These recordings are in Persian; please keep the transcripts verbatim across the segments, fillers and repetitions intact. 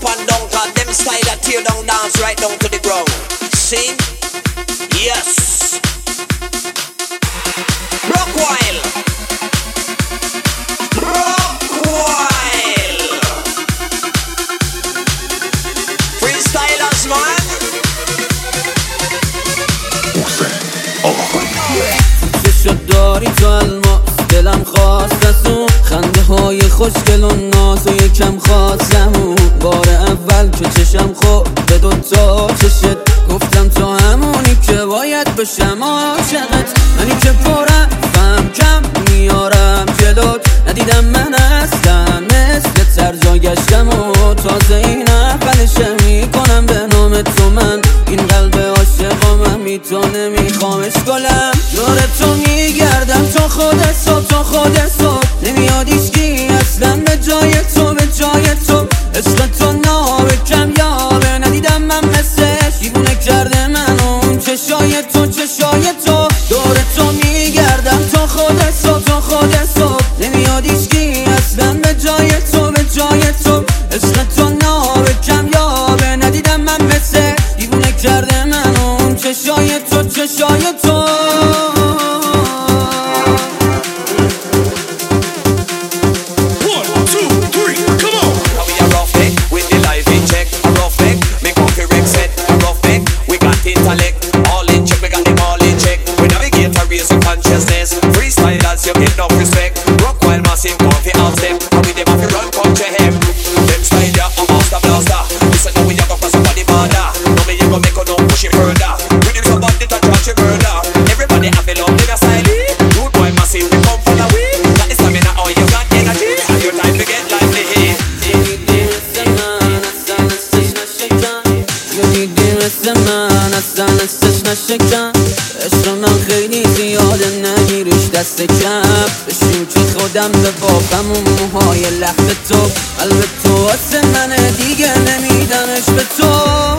up and down, cause them style that tear down dance right down to the ground. See? Yes. Rockwile. Rockwile. Freestylers, man. چشا داری تو الماس دلم خواست از اون خنده های خوشگل و ناز و یکم خواستم بار اول که چشم خورد به دوتا چشت گفتم تو همونی که باید بشم عاشقت منی که پرم فهم کم میارم جلوت ندیدم من اصلا مثل ترجا گشتم و تازه این اولشه میکنم به نام تو من این قلب عاشقا من بی تو نمیخوامش گلم دور تو میگردم تو خودت صبح تو خودت صبح نمیاد ایشکی اصلا به جای تو به جای تو عشق تو نابه کم یابه ندیدم من مثلش دیوونه کرده من اون چشای تو چشای تو دور تو میگردم تو خودت صبح تو خودت صبح نمیاد ایشکی اصلا به جای تو به جای تو عشق تو نابه کم یابه ندیدم من مثل دیوونه کرده من اون چشای تو چشای تو Freestylers, you get no respect. Rockwile massive, go fi out them. And we dem have to run come to him. Them style ya a master blaster. Listen now we a go cross up on the border. Now me you go make you no push it further. We do somebody to touch your murder. Everybody have a love them a style. Rude boy massive, we come for the way. Got the stamina, all you got energy. And your time to get lively. عشق من خیلی زیاده نگیریش دست کم بشین که خودم به بابم و موهای لخت تو قلب تو واسه منه دیگه نمیدمش به تو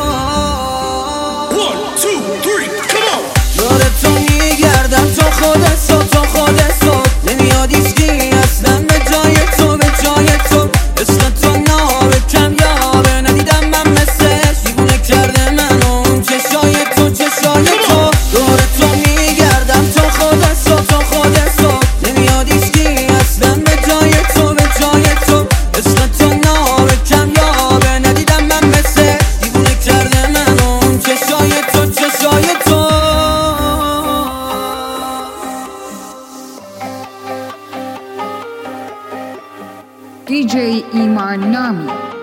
دور تو میگردم تو خودت صبح تو خودت صبح نمیاد ایشکی اصلا به جای تو به جای تو عشق تو نابه کم یابه ندیدم من مثلش دیوونه کرده من اون چشای تو چشای تو دور تو میگردم تو خودت صبح تو خودت صبح نمیاد ایشکی اصلا به جای تو به جای تو عشق تو نابه کم یابه ندیدم من مثل دیوونه کرده من اون چشای تو چشای تو دی جی ایمان نامی